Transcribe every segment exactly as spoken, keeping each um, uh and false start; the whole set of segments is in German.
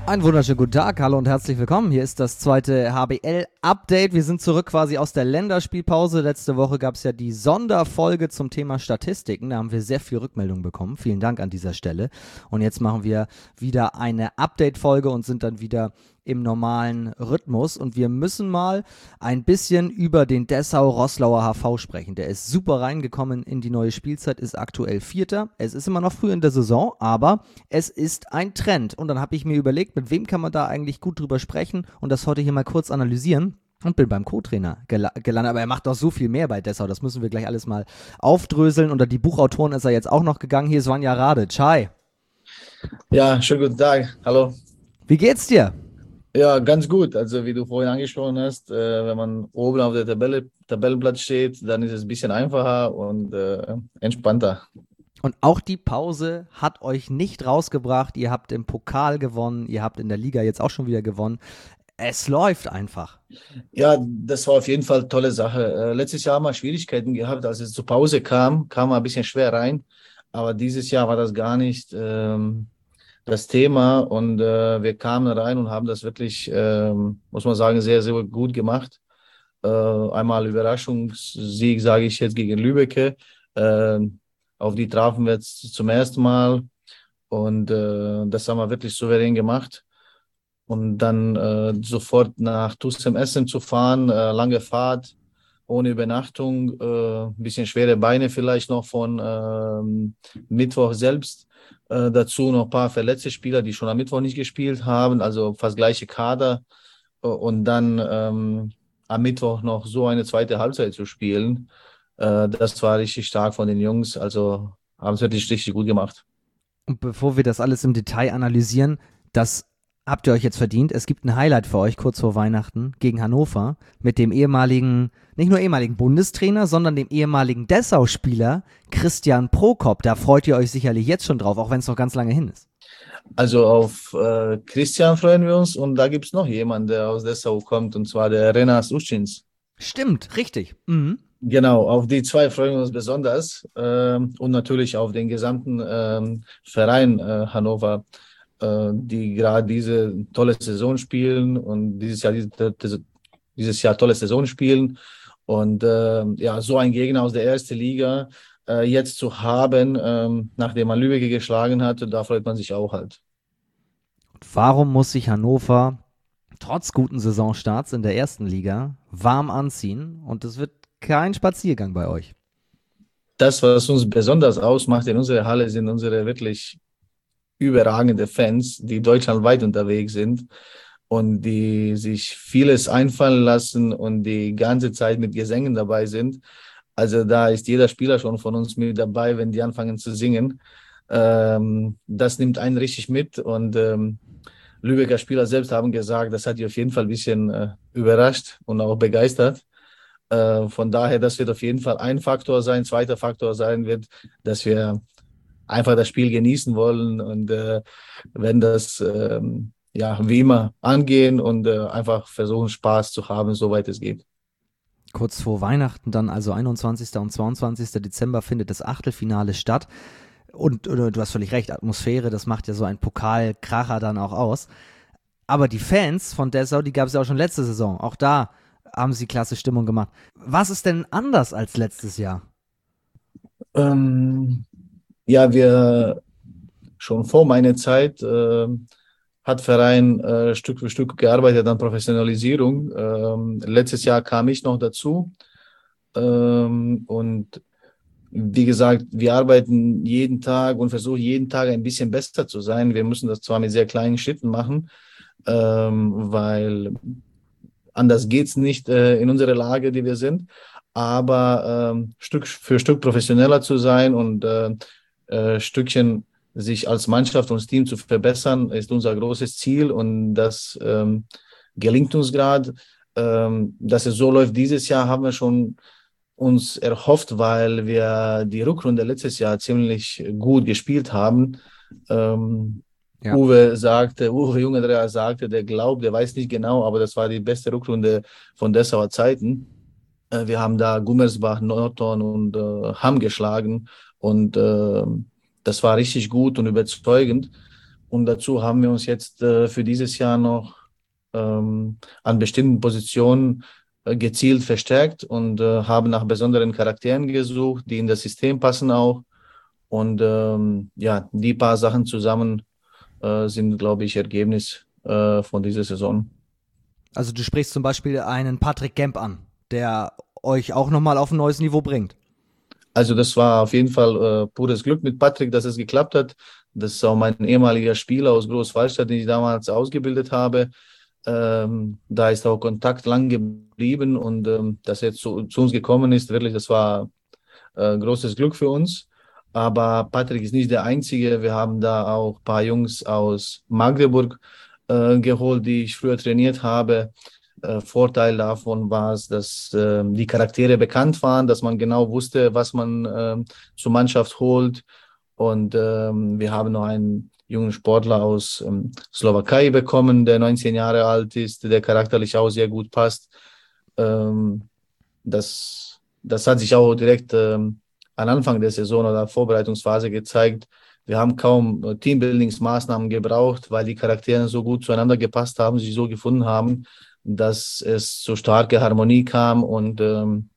Einen wunderschönen guten Tag, hallo und herzlich willkommen. Hier ist das zweite H B L-Update. Wir sind zurück quasi aus der Länderspielpause. Letzte Woche gab es ja die Sonderfolge zum Thema Statistiken. Da haben wir sehr viel Rückmeldung bekommen. Vielen Dank an dieser Stelle. Und jetzt machen wir wieder eine Update-Folge und sind dann wieder im normalen Rhythmus. Und wir müssen mal ein bisschen über den Dessau-Roßlauer H V sprechen. Der ist super reingekommen in die neue Spielzeit, ist aktuell Vierter. Es ist immer noch früh in der Saison, aber es ist ein Trend. Und dann habe ich mir überlegt, mit wem kann man da eigentlich gut drüber sprechen und das heute hier mal kurz analysieren. Und bin beim Co-Trainer gel- gelandet, aber er macht doch so viel mehr bei Dessau, das müssen wir gleich alles mal aufdröseln. Unter die Buchautoren ist er jetzt auch noch gegangen. Hier ist Vanja Radic. Hi. Ja, schönen guten Tag. Hallo. Wie geht's dir? Ja, ganz gut. Also wie du vorhin angesprochen hast, äh, wenn man oben auf der Tabelle, Tabellenplatz steht, dann ist es ein bisschen einfacher und äh, entspannter. Und auch die Pause hat euch nicht rausgebracht. Ihr habt im Pokal gewonnen, ihr habt in der Liga jetzt auch schon wieder gewonnen. Es läuft einfach. Ja, das war auf jeden Fall eine tolle Sache. Äh, letztes Jahr haben wir Schwierigkeiten gehabt, als es zur Pause kam, kam man ein bisschen schwer rein. Aber dieses Jahr war das gar nicht ähm, das Thema und äh, wir kamen rein und haben das wirklich, ähm, muss man sagen, sehr, sehr gut gemacht. Äh, einmal Überraschungssieg, sage ich jetzt, gegen Lübbecke. Äh, auf die trafen wir jetzt zum ersten Mal und äh, das haben wir wirklich souverän gemacht. Und dann äh, sofort nach Tusem Essen zu fahren, äh, lange Fahrt, ohne Übernachtung, äh, ein bisschen schwere Beine vielleicht noch von ähm, Mittwoch selbst. Äh, dazu noch ein paar verletzte Spieler, die schon am Mittwoch nicht gespielt haben, also fast gleiche Kader. Äh, Und dann ähm, am Mittwoch noch so eine zweite Halbzeit zu spielen, äh, das war richtig stark von den Jungs. Also haben es wirklich richtig gut gemacht. Und bevor wir das alles im Detail analysieren, das habt ihr euch jetzt verdient. Es gibt ein Highlight für euch kurz vor Weihnachten gegen Hannover mit dem ehemaligen, nicht nur ehemaligen Bundestrainer, sondern dem ehemaligen Dessau-Spieler Christian Prokop. Da freut ihr euch sicherlich jetzt schon drauf, auch wenn es noch ganz lange hin ist. Also auf äh, Christian freuen wir uns und da gibt es noch jemanden, der aus Dessau kommt, und zwar der Renas Uschins. Stimmt, richtig. Mhm. Genau, auf die zwei freuen wir uns besonders ähm, und natürlich auf den gesamten ähm, Verein äh, Hannover, äh, die gerade diese tolle Saison spielen und dieses Jahr diese, diese, dieses Jahr tolle Saison spielen. Und äh, ja, so ein Gegner aus der ersten Liga äh, jetzt zu haben, ähm, nachdem man Lübeck geschlagen hat, da freut man sich auch halt. Und warum muss sich Hannover trotz guten Saisonstarts in der ersten Liga warm anziehen? Und es wird kein Spaziergang bei euch. Das, was uns besonders ausmacht in unserer Halle, sind unsere wirklich überragende Fans, die deutschlandweit unterwegs sind und die sich vieles einfallen lassen und die ganze Zeit mit Gesängen dabei sind. Also da ist jeder Spieler schon von uns mit dabei, wenn die anfangen zu singen. Ähm, das nimmt einen richtig mit und ähm, Lübecker Spieler selbst haben gesagt, das hat die auf jeden Fall ein bisschen äh, überrascht und auch begeistert. Äh, von daher, das wird auf jeden Fall ein Faktor sein. Zweiter Faktor sein wird, dass wir einfach das Spiel genießen wollen und äh, wenn das ähm, ja wie immer angehen und äh, einfach versuchen Spaß zu haben, soweit es geht. Kurz vor Weihnachten dann, also einundzwanzigsten und zweiundzwanzigsten Dezember, findet das Achtelfinale statt. Und oder, du hast völlig recht, Atmosphäre, das macht ja so ein Pokalkracher dann auch aus. Aber die Fans von Dessau, die gab es ja auch schon letzte Saison. Auch da haben sie klasse Stimmung gemacht. Was ist denn anders als letztes Jahr? Ähm, ja, wir schon vor meiner Zeit äh, hat Verein äh, Stück für Stück gearbeitet an Professionalisierung. Ähm, letztes Jahr kam ich noch dazu. Ähm, und wie gesagt, wir arbeiten jeden Tag und versuchen jeden Tag ein bisschen besser zu sein. Wir müssen das zwar mit sehr kleinen Schritten machen, ähm, weil anders geht es nicht äh, in unserer Lage, die wir sind. Aber ähm, Stück für Stück professioneller zu sein und äh, äh, Stückchen sich als Mannschaft und als Team zu verbessern, ist unser großes Ziel. Und das ähm, gelingt uns gerade. Ähm, dass es so läuft dieses Jahr, haben wir schon uns erhofft, weil wir die Rückrunde letztes Jahr ziemlich gut gespielt haben. Ähm, Ja. Uwe sagte, Uwe Jungendreher sagte, der glaubt, der weiß nicht genau, aber das war die beste Rückrunde von Dessauer Zeiten. Äh, wir haben da Gummersbach, Nordhorn und äh, Hamm geschlagen und äh, das war richtig gut und überzeugend. Und dazu haben wir uns jetzt äh, für dieses Jahr noch ähm, an bestimmten Positionen äh, gezielt verstärkt und äh, haben nach besonderen Charakteren gesucht, die in das System passen auch. Und ähm, ja, die paar Sachen zusammen äh, sind, glaube ich, Ergebnis äh, von dieser Saison. Also du sprichst zum Beispiel einen Patrick Gemp an, der euch auch nochmal auf ein neues Niveau bringt. Also das war auf jeden Fall äh, pures Glück mit Patrick, dass es geklappt hat. Das ist auch mein ehemaliger Spieler aus Großwallstadt, den ich damals ausgebildet habe. Ähm, da ist auch Kontakt lang geblieben und ähm, dass er zu, zu uns gekommen ist, wirklich, das war äh, großes Glück für uns. Aber Patrick ist nicht der Einzige. Wir haben da auch ein paar Jungs aus Magdeburg äh, geholt, die ich früher trainiert habe. Äh, Vorteil davon war es, dass äh, die Charaktere bekannt waren, dass man genau wusste, was man äh, zur Mannschaft holt. Und ähm, wir haben noch einen jungen Sportler aus ähm, Slowakei bekommen, der neunzehn Jahre alt ist, der charakterlich auch sehr gut passt. Ähm, das, das hat sich auch direkt ähm, am Anfang der Saison oder Vorbereitungsphase gezeigt. Wir haben kaum äh, Teambuildingsmaßnahmen gebraucht, weil die Charaktere so gut zueinander gepasst haben, sich so gefunden haben, dass es zu starke Harmonie kam. Und ähm,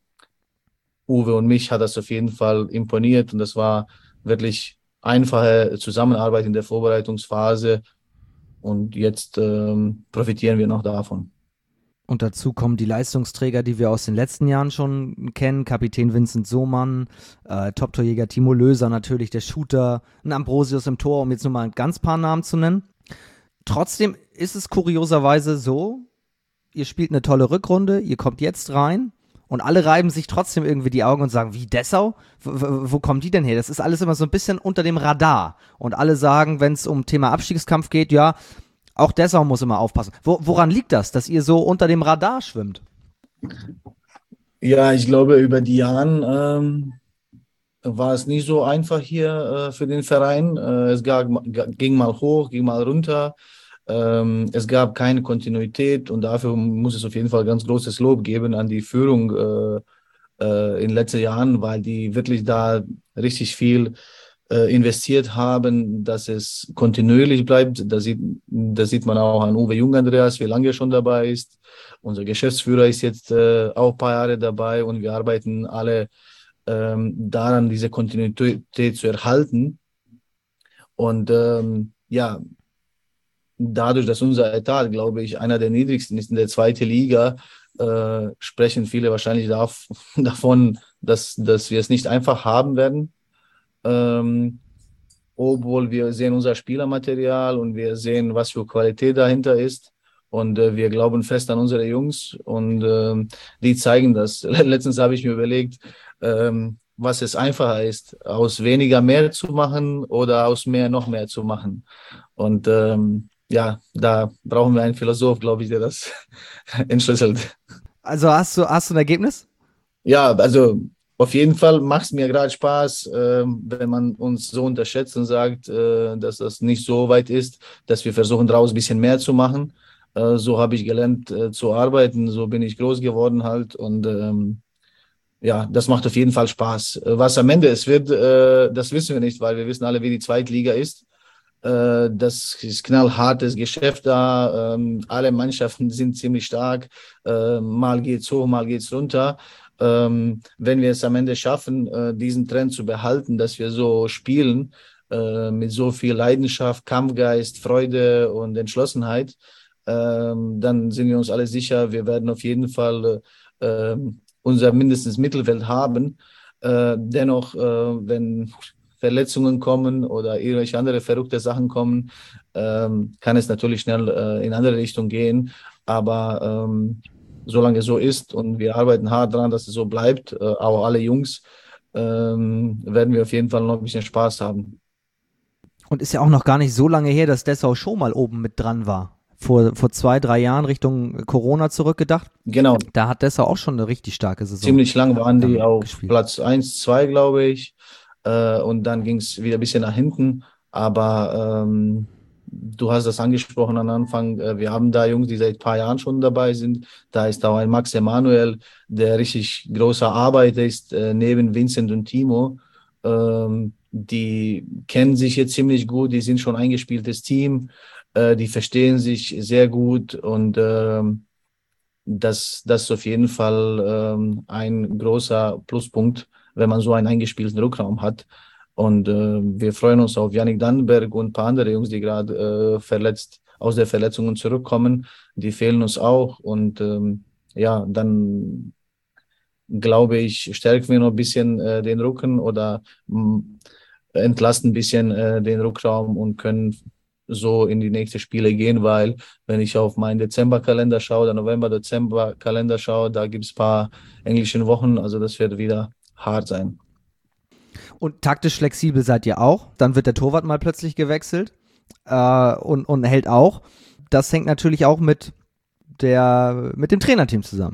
Uwe und mich hat das auf jeden Fall imponiert. Und das war wirklich einfache Zusammenarbeit in der Vorbereitungsphase. Und jetzt ähm, profitieren wir noch davon. Und dazu kommen die Leistungsträger, die wir aus den letzten Jahren schon kennen. Kapitän Vincent Sohmann, äh, Top-Torjäger Timo Löser natürlich, der Shooter, ein Ambrosius im Tor, um jetzt nur mal ein ganz paar Namen zu nennen. Trotzdem ist es kurioserweise so, ihr spielt eine tolle Rückrunde, ihr kommt jetzt rein und alle reiben sich trotzdem irgendwie die Augen und sagen, wie Dessau? W wo kommen die denn her? Das ist alles immer so ein bisschen unter dem Radar. Und alle sagen, wenn es um Thema Abstiegskampf geht, ja, auch Dessau muss immer aufpassen. Wo, woran liegt das, dass ihr so unter dem Radar schwimmt? Ja, ich glaube, über die Jahre ähm, war es nicht so einfach hier äh, für den Verein. Äh, es gab, ging mal hoch, ging mal runter. Ähm, es gab keine Kontinuität und dafür muss es auf jeden Fall ganz großes Lob geben an die Führung äh, äh, in den letzten Jahren, weil die wirklich da richtig viel äh, investiert haben, dass es kontinuierlich bleibt. Da sieht, das sieht man auch an Uwe Jung Andreas, wie lange er schon dabei ist. Unser Geschäftsführer ist jetzt äh, auch ein paar Jahre dabei und wir arbeiten alle ähm, daran, diese Kontinuität zu erhalten. Und ähm, ja, dadurch, dass unser Etat, glaube ich, einer der niedrigsten ist in der zweiten Liga, äh, sprechen viele wahrscheinlich darf, davon, dass, dass wir es nicht einfach haben werden. Ähm, obwohl wir sehen unser Spielermaterial und wir sehen, was für Qualität dahinter ist. Und äh, wir glauben fest an unsere Jungs und ähm, die zeigen das. Letztens habe ich mir überlegt, ähm, was es einfacher ist, aus weniger mehr zu machen oder aus mehr noch mehr zu machen. Und ähm, ja, da brauchen wir einen Philosoph, glaube ich, der das entschlüsselt. Also hast du, hast du ein Ergebnis? Ja, also auf jeden Fall macht es mir gerade Spaß, ähm, wenn man uns so unterschätzt und sagt, äh, dass das nicht so weit ist, dass wir versuchen, daraus ein bisschen mehr zu machen. Äh, so habe ich gelernt äh, zu arbeiten, so bin ich groß geworden halt und ähm, ja, das macht auf jeden Fall Spaß. Äh, Was am Ende es wird, äh, das wissen wir nicht, weil wir wissen alle, wie die Zweitliga ist. Äh, das ist knallhartes Geschäft da. Ähm, alle Mannschaften sind ziemlich stark. Äh, mal geht's hoch, mal geht's runter. Ähm, wenn wir es am Ende schaffen, äh, diesen Trend zu behalten, dass wir so spielen, äh, mit so viel Leidenschaft, Kampfgeist, Freude und Entschlossenheit, ähm, dann sind wir uns alle sicher, wir werden auf jeden Fall äh, unser mindestens Mittelfeld haben. Äh, dennoch, äh, wenn Verletzungen kommen oder irgendwelche andere verrückte Sachen kommen, ähm, kann es natürlich schnell äh, in andere Richtung gehen. Aber ähm, solange es so ist und wir arbeiten hart daran, dass es so bleibt, äh, auch alle Jungs, ähm, werden wir auf jeden Fall noch ein bisschen Spaß haben. Und ist ja auch noch gar nicht so lange her, dass Dessau schon mal oben mit dran war. Vor, vor zwei, drei Jahren Richtung Corona zurückgedacht. Genau, Da hat Dessau auch schon eine richtig starke Saison ziemlich lang waren die ähm, auf gespielt. Platz eins, zwei, glaube ich. Äh, und dann ging es wieder ein bisschen nach hinten. Aber ähm, du hast das angesprochen am Anfang. Äh, wir haben da Jungs, die seit ein paar Jahren schon dabei sind. Da ist auch ein Max Emanuel, der richtig großer Arbeiter ist, äh, neben Vincent und Timo. Ähm, die kennen sich jetzt ziemlich gut, die sind schon ein eingespieltes Team, äh, die verstehen sich sehr gut und ähm, das, das ist auf jeden Fall ähm, ein großer Pluspunkt, wenn man so einen eingespielten Rückraum hat. Und äh, wir freuen uns auf Yannick Dannenberg und ein paar andere Jungs, die gerade äh, verletzt aus der Verletzungen zurückkommen. Die fehlen uns auch. Und ähm, ja, dann glaube ich, stärken wir noch ein bisschen äh, den Rücken oder mh, entlasten ein bisschen äh, den Rückraum und können so in die nächsten Spiele gehen, weil wenn ich auf meinen Dezemberkalender schaue, der November-Dezember-Kalender schaue, da gibt es ein paar englische Wochen, also das wird wieder hart sein. Und taktisch flexibel seid ihr auch. Dann wird der Torwart mal plötzlich gewechselt äh, und, und hält auch. Das hängt natürlich auch mit, der, mit dem Trainerteam zusammen.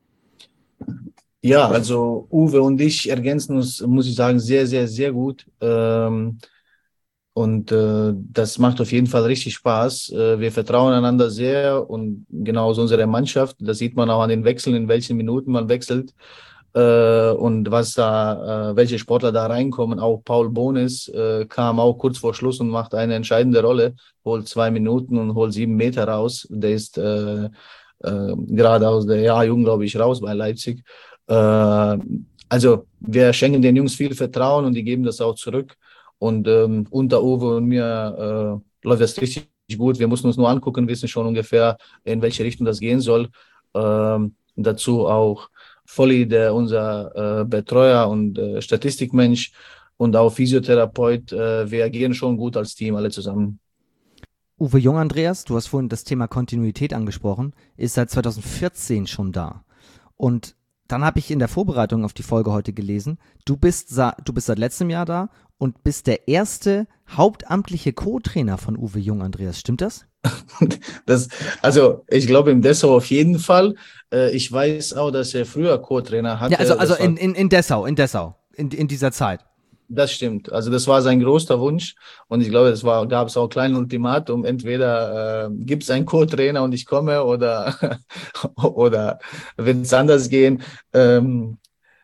Ja, also Uwe und ich ergänzen uns, muss ich sagen, sehr, sehr, sehr gut. Ähm, und äh, das macht auf jeden Fall richtig Spaß. Äh, wir vertrauen einander sehr und genauso unsere Mannschaft. Das sieht man auch an den Wechseln, in welchen Minuten man wechselt äh, und was da, äh, welche Sportler da reinkommen. Auch Paul Bonis äh, kam auch kurz vor Schluss und macht eine entscheidende Rolle, holt zwei Minuten und holt sieben Meter raus. Der ist äh, äh, gerade aus der A-Jugend, glaube ich, raus bei Leipzig. Äh, also wir schenken den Jungs viel Vertrauen und die geben das auch zurück. Und ähm, unter Uwe und mir äh, läuft das richtig gut. Wir mussten uns nur angucken, wissen schon ungefähr, in welche Richtung das gehen soll. Ähm, dazu auch Volli, der unser äh, Betreuer und äh, Statistikmensch und auch Physiotherapeut. Äh, wir agieren schon gut als Team, alle zusammen. Uwe Jung, Andreas, du hast vorhin das Thema Kontinuität angesprochen, ist seit zwanzig vierzehn schon da. Und dann habe ich in der Vorbereitung auf die Folge heute gelesen, du bist, du bist seit letztem Jahr da und bist der erste hauptamtliche Co-Trainer von Uwe Jung, Andreas. Stimmt das? Das, also ich glaube im Dessau auf jeden Fall. Äh, ich weiß auch, dass er früher Co-Trainer hatte. Ja, also, also war, in, in, in Dessau, in Dessau, in, in dieser Zeit. Das stimmt. Also das war sein größter Wunsch und ich glaube, es war, gab es auch ein kleines Ultimatum. Entweder äh, gibt es einen Co-Trainer und ich komme oder, oder wird es anders gehen. Ähm,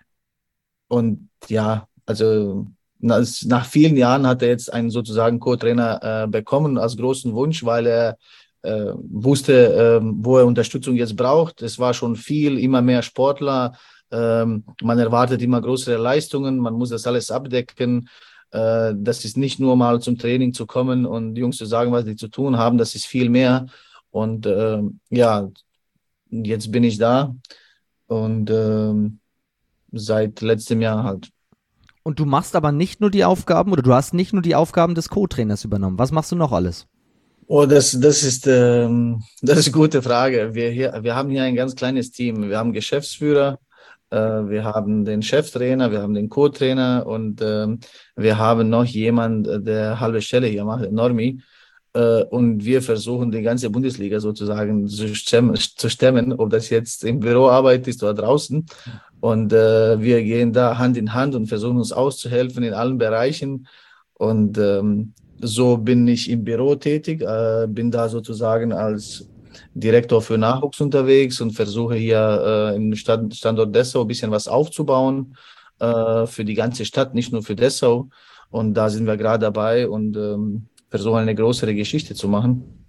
und ja, also nach, nach vielen Jahren hat er jetzt einen sozusagen Co-Trainer äh, bekommen als großen Wunsch, weil er äh, wusste, äh, wo er Unterstützung jetzt braucht. Es war schon viel, immer mehr Sportler. Ähm, man erwartet immer größere Leistungen. Man muss das alles abdecken. Äh, das ist nicht nur mal zum Training zu kommen und die Jungs zu sagen, was sie zu tun haben. Das ist viel mehr. Und äh, ja, jetzt bin ich da und äh, seit letztem Jahr halt. Und du machst aber nicht nur die Aufgaben oder du hast nicht nur die Aufgaben des Co-Trainers übernommen. Was machst du noch alles? Oh, das, das ist, ähm, das ist eine gute Frage. Wir hier, wir haben hier ein ganz kleines Team. Wir haben Geschäftsführer, äh, wir haben den Cheftrainer, wir haben den Co-Trainer und ähm, wir haben noch jemand, der halbe Stelle hier macht, der Normi. Äh, und wir versuchen die ganze Bundesliga sozusagen zu stemmen, zu stemmen, ob das jetzt im Büroarbeit ist oder draußen. Und äh, wir gehen da Hand in Hand und versuchen uns auszuhelfen in allen Bereichen. Und ähm, so bin ich im Büro tätig, äh, bin da sozusagen als Direktor für Nachwuchs unterwegs und versuche hier äh, im Stand, Standort Dessau ein bisschen was aufzubauen äh, für die ganze Stadt, nicht nur für Dessau. Und da sind wir gerade dabei und ähm, versuchen eine größere Geschichte zu machen.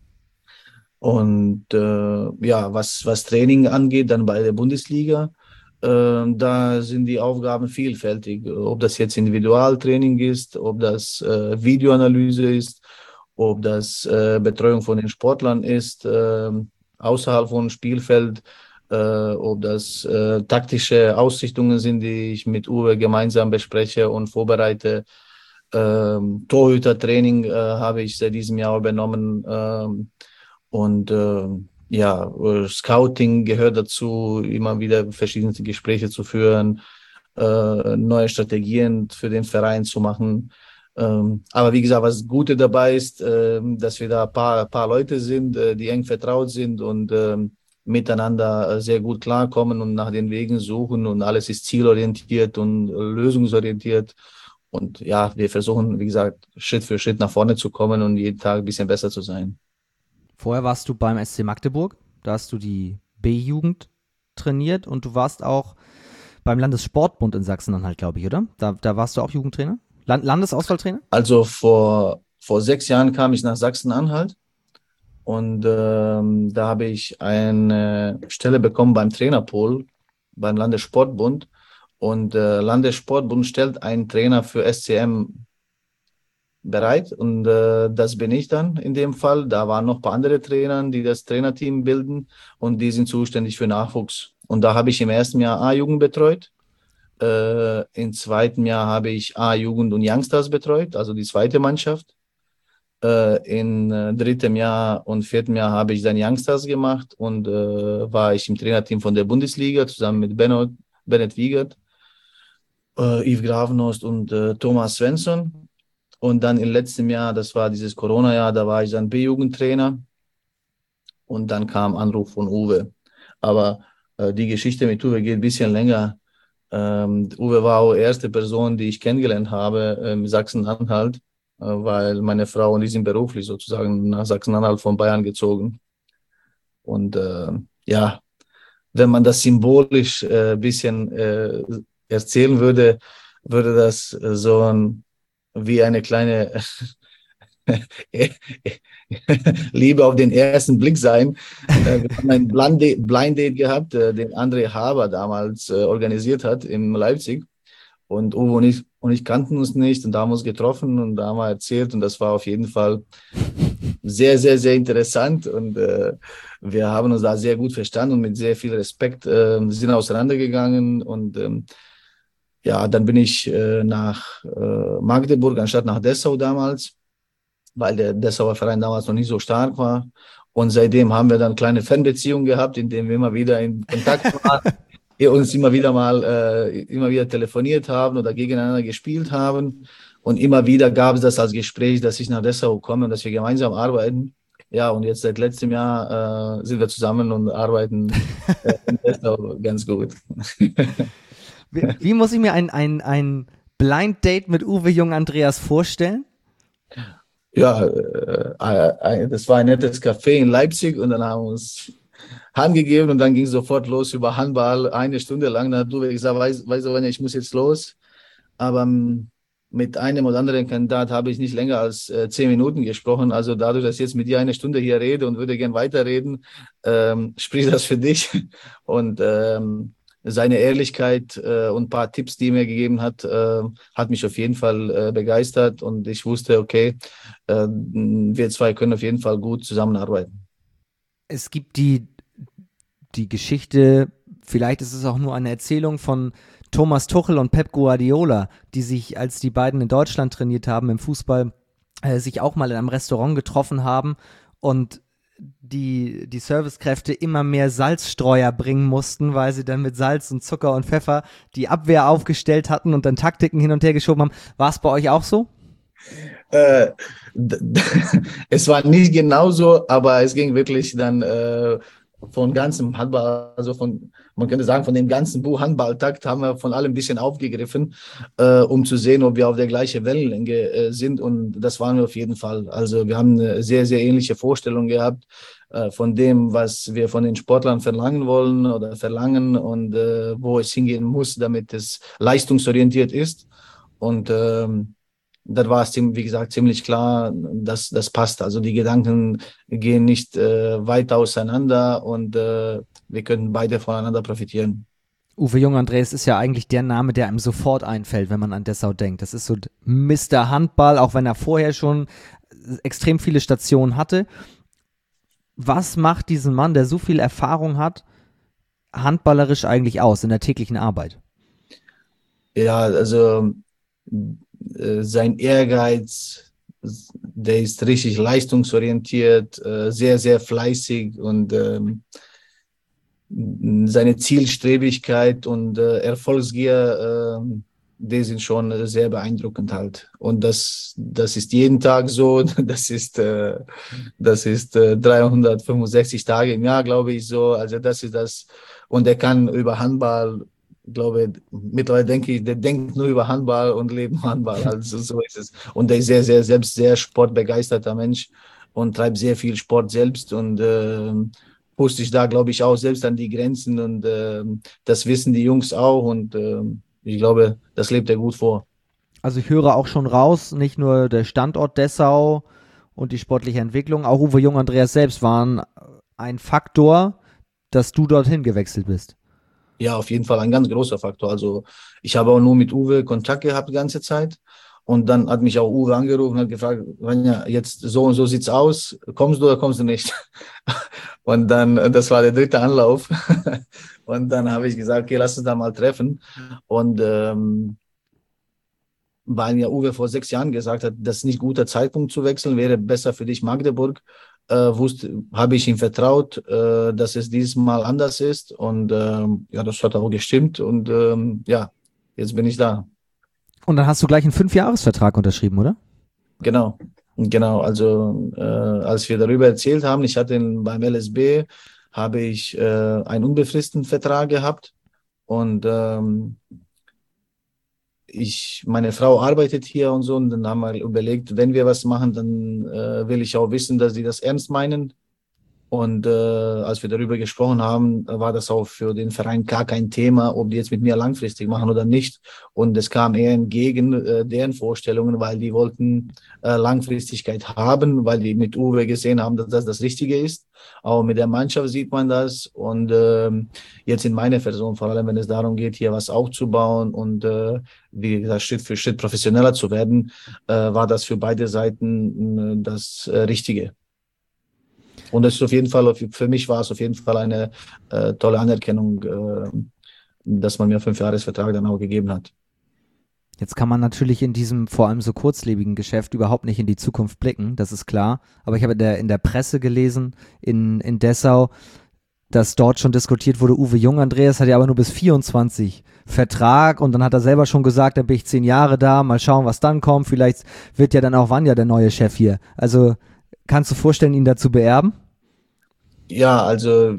Und äh, ja, was, was Training angeht, dann bei der Bundesliga, äh, da sind die Aufgaben vielfältig. Ob das jetzt Individualtraining ist, ob das äh, Videoanalyse ist, ob das äh, Betreuung von den Sportlern ist, äh, außerhalb von Spielfeld, äh, ob das äh, taktische Ausrichtungen sind, die ich mit Uwe gemeinsam bespreche und vorbereite. Ähm, Torhütertraining äh, habe ich seit diesem Jahr übernommen. Ähm, und äh, ja, Scouting gehört dazu, immer wieder verschiedene Gespräche zu führen, äh, neue Strategien für den Verein zu machen. Ähm, aber wie gesagt, was Gute dabei ist, äh, dass wir da ein paar, paar Leute sind, äh, die eng vertraut sind und äh, miteinander sehr gut klarkommen und nach den Wegen suchen und alles ist zielorientiert und lösungsorientiert. Und ja, wir versuchen, wie gesagt, Schritt für Schritt nach vorne zu kommen und jeden Tag ein bisschen besser zu sein. Vorher warst du beim S C Magdeburg, da hast du die B-Jugend trainiert und du warst auch beim Landessportbund in Sachsen-Anhalt, glaube ich, oder? Da, da warst du auch Jugendtrainer? Land Landesauswahltrainer? Also vor, vor sechs Jahren kam ich nach Sachsen-Anhalt und ähm, da habe ich eine Stelle bekommen beim Trainerpool, beim Landessportbund. Und äh, Landessportbund stellt einen Trainer für S C M bereit und äh, das bin ich dann in dem Fall. Da waren noch ein paar andere Trainer, die das Trainerteam bilden und die sind zuständig für Nachwuchs. Und da habe ich im ersten Jahr A-Jugend betreut. Äh, im zweiten Jahr habe ich A-Jugend und Youngsters betreut, also die zweite Mannschaft. Äh, in äh, drittem Jahr und viertem Jahr habe ich dann Youngsters gemacht und äh, war ich im Trainerteam von der Bundesliga zusammen mit Benno, Bennett Wiegert, äh, Yves Gravenost und äh, Thomas Svensson. Und dann im letzten Jahr, das war dieses Corona-Jahr, da war ich dann B-Jugendtrainer und dann kam Anruf von Uwe. Aber äh, die Geschichte mit Uwe geht ein bisschen länger. Ähm, Uwe war auch die erste Person, die ich kennengelernt habe in Sachsen-Anhalt, äh, weil meine Frau und ich sind beruflich sozusagen nach Sachsen-Anhalt von Bayern gezogen. Und äh, ja, wenn man das symbolisch ein äh, bisschen äh, erzählen würde, würde das äh, so ein, wie eine kleine Liebe auf den ersten Blick sein. Äh, wir haben ein Blind Date, Blind Date gehabt, äh, den André Haber damals äh, organisiert hat in Leipzig. Und Uwe und ich, und ich kannten uns nicht und da haben wir uns getroffen und da haben wir erzählt und das war auf jeden Fall sehr, sehr, sehr interessant und äh, wir haben uns da sehr gut verstanden und mit sehr viel Respekt äh, sind auseinandergegangen und ähm, ja, dann bin ich äh, nach äh, Magdeburg anstatt nach Dessau damals, weil der Dessauer Verein damals noch nicht so stark war. Und seitdem haben wir dann kleine Fernbeziehungen gehabt, indem wir immer wieder in Kontakt waren, wir uns immer wieder mal äh, immer wieder telefoniert haben oder gegeneinander gespielt haben. Und immer wieder gab es das als Gespräch, dass ich nach Dessau komme und dass wir gemeinsam arbeiten. Ja, und jetzt seit letztem Jahr äh, sind wir zusammen und arbeiten äh, in Dessau ganz gut. Wie, wie muss ich mir ein, ein, ein Blind Date mit Uwe Jung Andreas vorstellen? Ja, äh, das war ein nettes Café in Leipzig und dann haben wir uns Hand gegeben und dann ging es sofort los über Handball, eine Stunde lang. Dann hat du gesagt, weißt, weißt du, ich muss jetzt los. Aber um, mit einem oder anderen Kandidat habe ich nicht länger als äh, zehn Minuten gesprochen. Also dadurch, dass ich jetzt mit dir eine Stunde hier rede und würde gern weiterreden, ähm, spricht das für dich. Und ähm, seine Ehrlichkeit äh, und ein paar Tipps, die er mir gegeben hat, äh, hat mich auf jeden Fall äh, begeistert. Und ich wusste, okay, äh, wir zwei können auf jeden Fall gut zusammenarbeiten. Es gibt die, die Geschichte, vielleicht ist es auch nur eine Erzählung von Thomas Tuchel und Pep Guardiola, die sich, als die beiden in Deutschland trainiert haben im Fußball, äh, sich auch mal in einem Restaurant getroffen haben und die, die Servicekräfte immer mehr Salzstreuer bringen mussten, weil sie dann mit Salz und Zucker und Pfeffer die Abwehr aufgestellt hatten und dann Taktiken hin und her geschoben haben. War es bei euch auch so? Äh, es war nicht genauso, aber es ging wirklich dann äh, von ganzem Handball, also von, man könnte sagen, von dem ganzen Buch Handballtakt haben wir von allem ein bisschen aufgegriffen, äh, um zu sehen, ob wir auf der gleichen Wellenlänge äh, sind. Und das waren wir auf jeden Fall. Also wir haben eine sehr, sehr ähnliche Vorstellung gehabt äh, von dem, was wir von den Sportlern verlangen wollen oder verlangen und äh, wo es hingehen muss, damit es leistungsorientiert ist. Und ähm, das war es, wie gesagt, ziemlich klar, dass das passt. Also die Gedanken gehen nicht äh, weit auseinander und äh, wir können beide voneinander profitieren. Uwe Jung Andreas ist ja eigentlich der Name, der einem sofort einfällt, wenn man an Dessau denkt. Das ist so Mister Handball, auch wenn er vorher schon extrem viele Stationen hatte. Was macht diesen Mann, der so viel Erfahrung hat, handballerisch eigentlich aus in der täglichen Arbeit? Ja, also sein Ehrgeiz, der ist richtig leistungsorientiert, sehr, sehr fleißig und ähm, seine Zielstrebigkeit und äh, Erfolgsgier, äh, die sind schon sehr beeindruckend halt. Und das, das ist jeden Tag so, das ist, äh, das ist äh, dreihundertfünfundsechzig Tage im Jahr, glaube ich, so. Also das ist das. Und er kann über Handball, glaube mittlerweile denke ich, der denkt nur über Handball und lebt nur Handball. Also so ist es. Und der ist sehr, sehr selbst sehr sportbegeisterter Mensch und treibt sehr viel Sport selbst und äh, pusht sich da, glaube ich, auch selbst an die Grenzen und äh, das wissen die Jungs auch und äh, ich glaube, das lebt er gut vor. Also ich höre auch schon raus, nicht nur der Standort Dessau und die sportliche Entwicklung, auch Uwe Jung, Andreas selbst waren ein Faktor, dass du dorthin gewechselt bist. Ja, auf jeden Fall ein ganz großer Faktor. Also ich habe auch nur mit Uwe Kontakt gehabt die ganze Zeit. Und dann hat mich auch Uwe angerufen und hat gefragt, Vanja, jetzt so und so sieht's aus, kommst du oder kommst du nicht? Und dann, das war der dritte Anlauf. Und dann habe ich gesagt, okay, lass uns da mal treffen. Und ähm, weil mir Uwe vor sechs Jahren gesagt hat, das ist nicht guter Zeitpunkt zu wechseln, wäre besser für dich Magdeburg, äh, wusste, habe ich ihm vertraut, äh, dass es dieses Mal anders ist. Und ähm, ja, das hat auch gestimmt. Und ähm, ja, jetzt bin ich da. Und dann hast du gleich einen Fünfjahresvertrag unterschrieben, oder? Genau. Genau. Also äh, als wir darüber erzählt haben, ich hatte in, beim L S B, habe ich äh, einen unbefristeten Vertrag gehabt. Und ähm, ich, meine Frau arbeitet hier und so, und dann haben wir überlegt, wenn wir was machen, dann äh, will ich auch wissen, dass sie das ernst meinen. Und äh, als wir darüber gesprochen haben, war das auch für den Verein gar kein Thema, ob die jetzt mit mir langfristig machen oder nicht. Und es kam eher entgegen äh, deren Vorstellungen, weil die wollten äh, Langfristigkeit haben, weil die mit Uwe gesehen haben, dass das das Richtige ist. Auch mit der Mannschaft sieht man das. Und ähm, jetzt in meiner Person, vor allem wenn es darum geht, hier was aufzubauen und äh, wie gesagt, Schritt für Schritt professioneller zu werden, äh, war das für beide Seiten äh, das äh, Richtige. Und das ist auf jeden Fall, für mich war es auf jeden Fall eine äh, tolle Anerkennung, äh, dass man mir fünf Jahresvertrag dann auch gegeben hat. Jetzt kann man natürlich in diesem vor allem so kurzlebigen Geschäft überhaupt nicht in die Zukunft blicken, das ist klar. Aber ich habe in der, in der Presse gelesen, in, in Dessau, dass dort schon diskutiert wurde, Uwe Jung, Andreas hat ja aber nur bis vierundzwanzig Vertrag und dann hat er selber schon gesagt, dann bin ich zehn Jahre da, mal schauen, was dann kommt. Vielleicht wird ja dann auch Vanja der neue Chef hier. Also kannst du vorstellen, ihn dazu beerben? Ja, also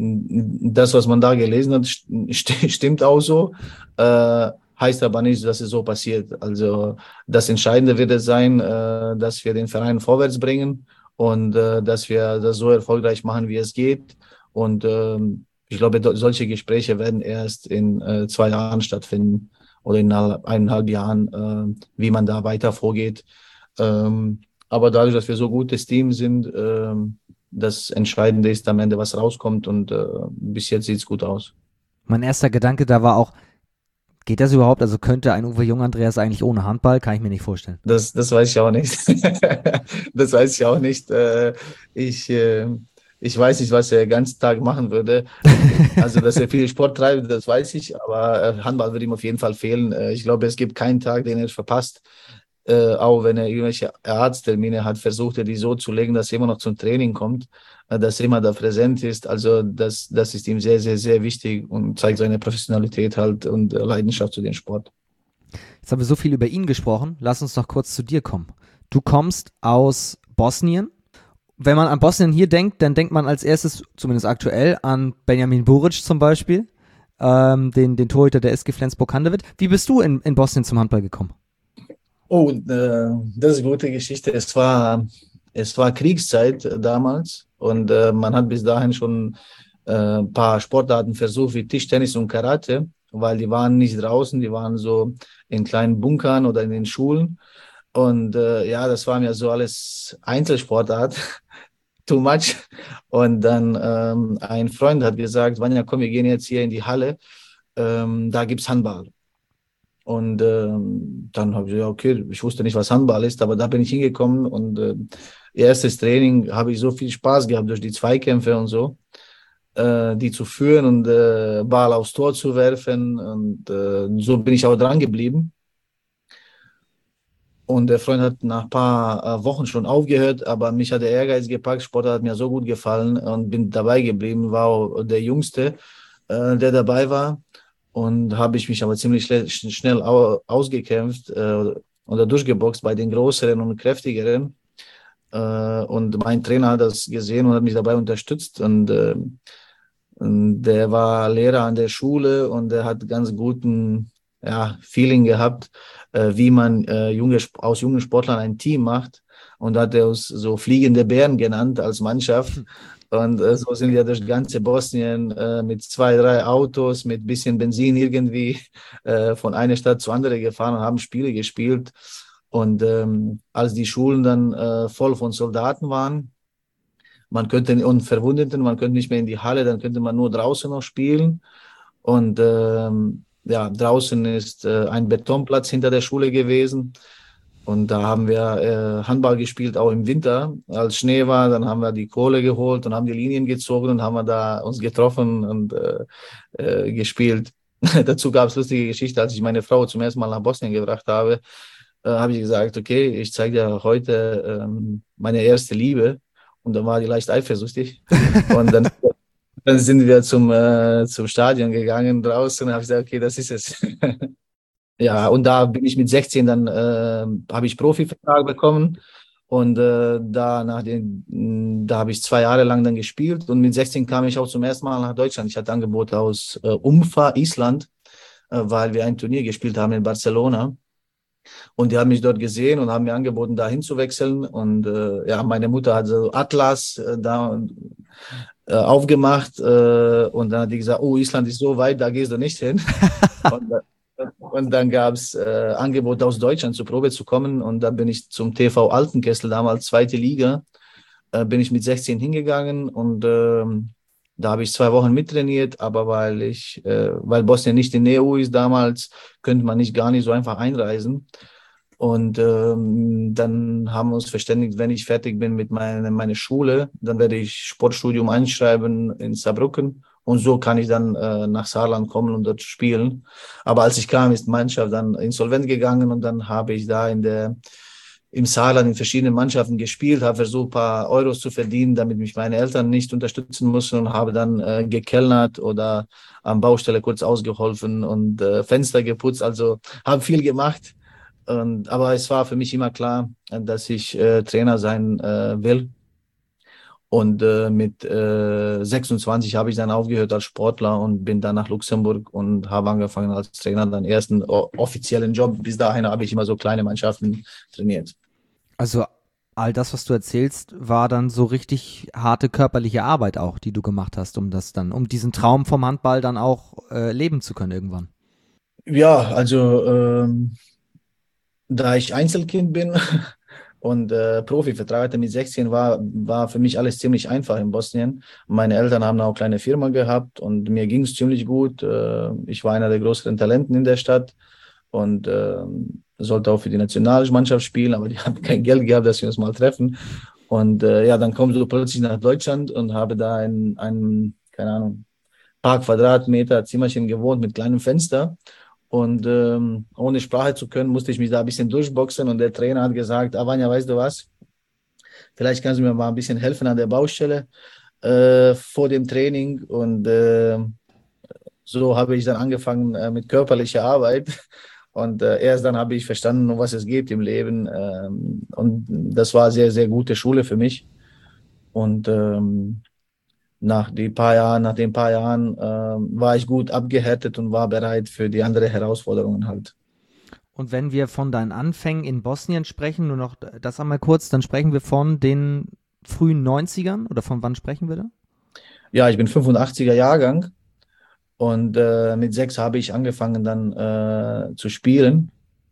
das, was man da gelesen hat, st stimmt auch so. Äh, heißt aber nicht, dass es so passiert. Also das Entscheidende wird es sein, äh, dass wir den Verein vorwärts bringen und äh, dass wir das so erfolgreich machen, wie es geht. Und ähm, ich glaube, solche Gespräche werden erst in äh, zwei Jahren stattfinden oder in eineinhalb Jahren, äh, wie man da weiter vorgeht. Ähm, aber dadurch, dass wir so gutes Team sind, ähm, das Entscheidende ist am Ende, was rauskommt, und äh, bis jetzt sieht es gut aus. Mein erster Gedanke da war auch, geht das überhaupt? Also könnte ein Uwe Jung, Andreas eigentlich ohne Handball? Kann ich mir nicht vorstellen. Das, das weiß ich auch nicht. Das weiß ich auch nicht. Äh, ich, äh, ich weiß nicht, was er den ganzen Tag machen würde. Also, dass er viel Sport treibt, das weiß ich, aber äh, Handball würde ihm auf jeden Fall fehlen. Äh, ich glaube, es gibt keinen Tag, den er verpasst. Äh, auch wenn er irgendwelche Arzttermine hat, versucht er die so zu legen, dass er immer noch zum Training kommt, äh, dass er immer da präsent ist. Also das, das ist ihm sehr, sehr, sehr wichtig und zeigt seine Professionalität halt und äh, Leidenschaft zu dem Sport. Jetzt haben wir so viel über ihn gesprochen. Lass uns noch kurz zu dir kommen. Du kommst aus Bosnien. Wenn man an Bosnien hier denkt, dann denkt man als erstes, zumindest aktuell, an Benjamin Buric zum Beispiel, ähm, den, den Torhüter der S G Flensburg-Handewitt. Wie bist du in, in Bosnien zum Handball gekommen? Oh, äh, das ist eine gute Geschichte. Es war, es war Kriegszeit damals, und äh, man hat bis dahin schon äh, ein paar Sportarten versucht, wie Tischtennis und Karate, weil die waren nicht draußen, die waren so in kleinen Bunkern oder in den Schulen. Und äh, ja, das war mir so alles Einzelsportart, too much. Und dann ähm, ein Freund hat gesagt, Vanja, komm, wir gehen jetzt hier in die Halle, ähm, da gibt's Handball. Und ähm, dann habe ich gesagt, okay, ich wusste nicht, was Handball ist, aber da bin ich hingekommen, und äh, erstes Training habe ich so viel Spaß gehabt durch die Zweikämpfe und so, äh, die zu führen und äh, Ball aufs Tor zu werfen, und äh, so bin ich auch dran geblieben. Und der Freund hat nach ein paar äh, Wochen schon aufgehört, aber mich hat der Ehrgeiz gepackt, Sport hat mir so gut gefallen und bin dabei geblieben, war auch der Jüngste, äh, der dabei war. Und habe ich mich aber ziemlich schnell ausgekämpft äh, oder durchgeboxt bei den Größeren und Kräftigeren. Äh, und mein Trainer hat das gesehen und hat mich dabei unterstützt. Und, äh, und der war Lehrer an der Schule, und der hat ganz guten ja, Feeling gehabt, äh, wie man äh, junge, aus jungen Sportlern ein Team macht. Und hat er uns so fliegende Bären genannt als Mannschaft. Und äh, so sind wir durch ganze Bosnien äh, mit zwei, drei Autos, mit bisschen Benzin irgendwie äh, von einer Stadt zur anderen gefahren und haben Spiele gespielt. Und ähm, als die Schulen dann äh, voll von Soldaten waren, man könnte und Verwundeten, man könnte nicht mehr in die Halle, dann könnte man nur draußen noch spielen. Und ähm, ja, draußen ist äh, ein Betonplatz hinter der Schule gewesen. Und da haben wir äh, Handball gespielt, auch im Winter. Als Schnee war, dann haben wir die Kohle geholt und haben die Linien gezogen und haben wir da uns getroffen und äh, äh, gespielt. Dazu gab es lustige Geschichte, als ich meine Frau zum ersten Mal nach Bosnien gebracht habe, äh, habe ich gesagt, okay, ich zeige dir heute ähm, meine erste Liebe. Und dann war die leicht eifersüchtig. Und dann, dann sind wir zum, äh, zum Stadion gegangen draußen und habe gesagt, okay, das ist es. Ja, und da bin ich mit sechzehn dann, äh, habe ich Profivertrag bekommen und äh, da, nach den, mh, da habe ich zwei Jahre lang dann gespielt und mit sechzehn kam ich auch zum ersten Mal nach Deutschland. Ich hatte Angebote aus äh, Umfa, Island, äh, weil wir ein Turnier gespielt haben in Barcelona und die haben mich dort gesehen und haben mir angeboten, da hinzuwechseln und äh, ja, meine Mutter hat so Atlas äh, da äh, aufgemacht äh, und dann hat die gesagt, oh, Island ist so weit, da gehst du nicht hin. Und, und dann gab es äh, Angebot aus Deutschland zur Probe zu kommen und dann bin ich zum T V Altenkessel, damals zweite Liga, äh, bin ich mit sechzehn hingegangen und ähm, da habe ich zwei Wochen mittrainiert, aber weil ich, äh, weil Bosnien nicht in der E U ist damals, könnte man nicht gar nicht so einfach einreisen. Und ähm, dann haben wir uns verständigt, wenn ich fertig bin mit meiner meine Schule, dann werde ich Sportstudium einschreiben in Saarbrücken. Und so kann ich dann äh, nach Saarland kommen und dort spielen. Aber als ich kam, ist die Mannschaft dann insolvent gegangen und dann habe ich da in der, im Saarland in verschiedenen Mannschaften gespielt, habe versucht, ein paar Euros zu verdienen, damit mich meine Eltern nicht unterstützen mussten und habe dann äh, gekellnert oder am Baustelle kurz ausgeholfen und äh, Fenster geputzt. Also habe viel gemacht. Und, aber es war für mich immer klar, dass ich äh, Trainer sein äh, will. Und äh, mit äh, sechsundzwanzig habe ich dann aufgehört als Sportler und bin dann nach Luxemburg und habe angefangen als Trainer, dann ersten o- offiziellen Job. Bis dahin habe ich immer so kleine Mannschaften trainiert. Also all das, was du erzählst, war dann so richtig harte körperliche Arbeit auch, die du gemacht hast, um das dann, um diesen Traum vom Handball dann auch äh, leben zu können irgendwann. Ja, also ähm, da ich Einzelkind bin und äh, Profivertrag hatte mit sechzehn, war, war für mich alles ziemlich einfach in Bosnien. Meine Eltern haben auch eine kleine Firma gehabt und mir ging es ziemlich gut. Äh, ich war einer der größeren Talenten in der Stadt und äh, sollte auch für die Nationalmannschaft spielen, aber die haben kein Geld gehabt, dass wir uns mal treffen. Und äh, ja, dann kommst du plötzlich nach Deutschland und habe da ein, ein keine Ahnung, paar Quadratmeter Zimmerchen gewohnt mit kleinem Fenster. Und ähm, ohne Sprache zu können, musste ich mich da ein bisschen durchboxen. Und der Trainer hat gesagt, Avanja, weißt du was? Vielleicht kannst du mir mal ein bisschen helfen an der Baustelle äh, vor dem Training. Und äh, so habe ich dann angefangen äh, mit körperlicher Arbeit. Und äh, erst dann habe ich verstanden, um was es geht im Leben. Ähm, und das war eine sehr, sehr gute Schule für mich. Und ähm, nach den paar Jahren, nach den paar Jahren ähm, war ich gut abgehärtet und war bereit für die anderen Herausforderungen halt. Und wenn wir von deinen Anfängen in Bosnien sprechen, nur noch das einmal kurz, dann sprechen wir von den frühen Neunzigern oder von wann sprechen wir da? Ja, ich bin fünfundachtziger Jahrgang und äh, mit sechs habe ich angefangen dann äh, zu spielen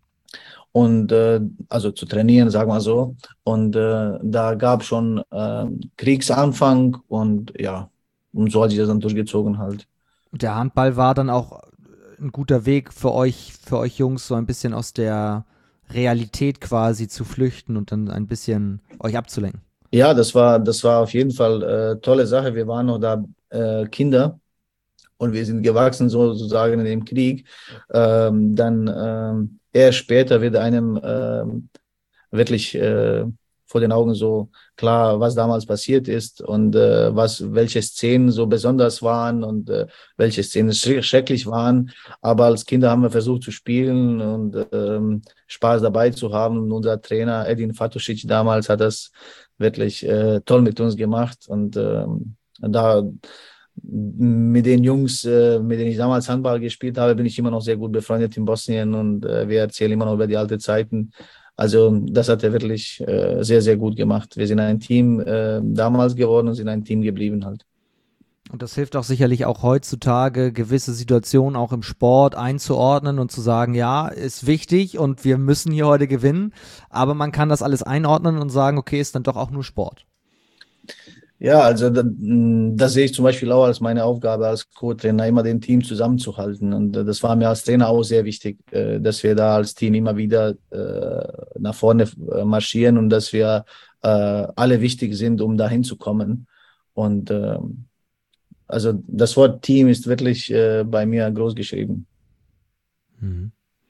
und äh, also zu trainieren, sagen wir so. Und äh, da gab es schon äh, Kriegsanfang und ja, und so hat sich das dann durchgezogen halt. Und der Handball war dann auch ein guter Weg für euch, für euch Jungs, so ein bisschen aus der Realität quasi zu flüchten und dann ein bisschen euch abzulenken. Ja, das war, das war auf jeden Fall äh, tolle Sache. Wir waren noch da äh, Kinder. Und wir sind gewachsen sozusagen in dem Krieg, ähm, dann ähm, erst später wird einem ähm, wirklich äh, vor den Augen so klar, was damals passiert ist und äh, was, welche Szenen so besonders waren und äh, welche Szenen schre- schrecklich waren. Aber als Kinder haben wir versucht zu spielen und ähm, Spaß dabei zu haben. Und unser Trainer Edin Fatušić damals hat das wirklich äh, toll mit uns gemacht und ähm, da mit den Jungs, äh, mit denen ich damals Handball gespielt habe, bin ich immer noch sehr gut befreundet in Bosnien und äh, wir erzählen immer noch über die alten Zeiten. Also das hat er wirklich äh, sehr, sehr gut gemacht. Wir sind ein Team äh, damals geworden und sind ein Team geblieben halt. Und das hilft auch sicherlich auch heutzutage, gewisse Situationen auch im Sport einzuordnen und zu sagen, ja, ist wichtig und wir müssen hier heute gewinnen, aber man kann das alles einordnen und sagen, okay, ist dann doch auch nur Sport. Ja, also da, das sehe ich zum Beispiel auch als meine Aufgabe als Co-Trainer, immer den Team zusammenzuhalten. Und das war mir als Trainer auch sehr wichtig, äh, dass wir da als Team immer wieder äh, nach vorne äh, marschieren und dass wir äh, alle wichtig sind, um dahin zu kommen. Und äh, also das Wort Team ist wirklich äh, bei mir groß geschrieben. Mhm.